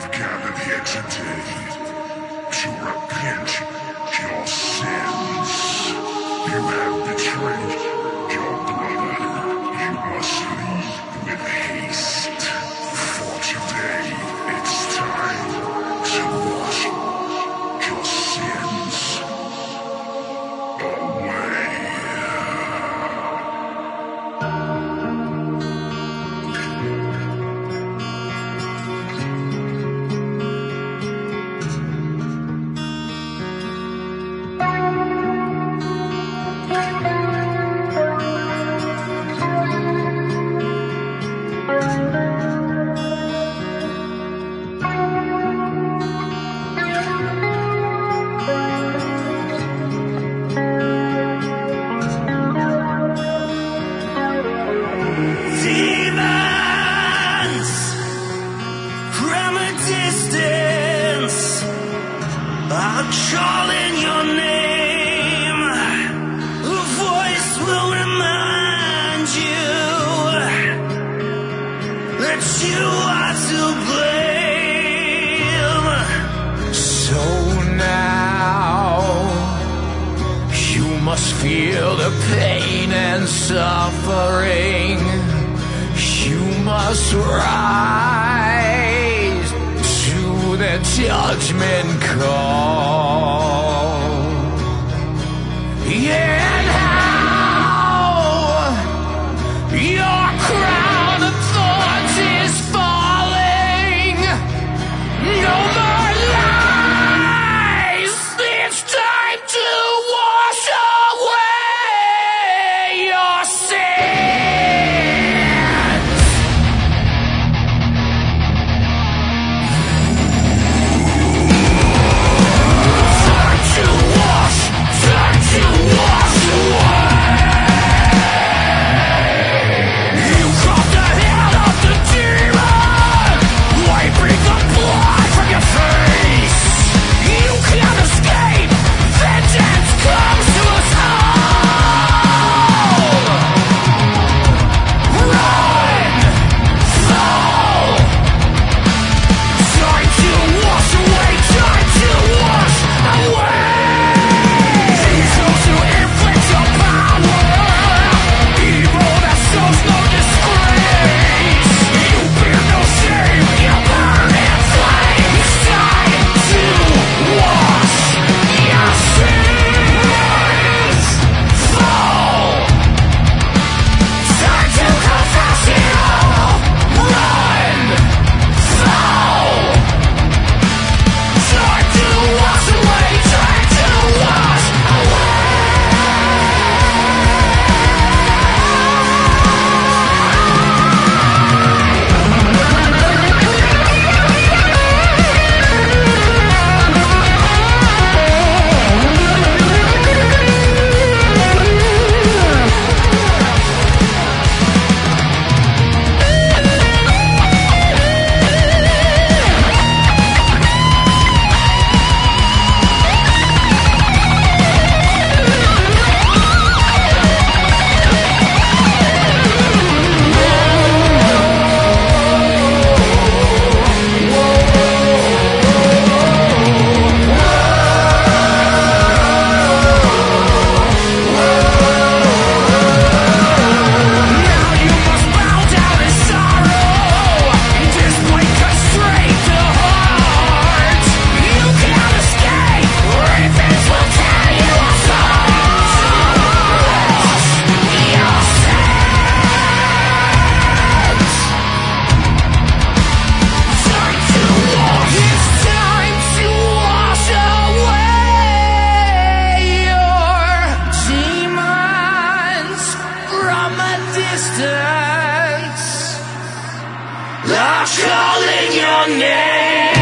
gathered here today to repent your sins. You have betrayed your brother. You must leave with haste. For today, it's time to wash your sins away. Demons from a distance are calling your name. A voice will remind you that you are to blame. So now you must feel the pain and suffering. You must rise to the judgment call. Yeah, now your crown of thorns is falling. No more lies. It's time to wash away your sin. Calling your name.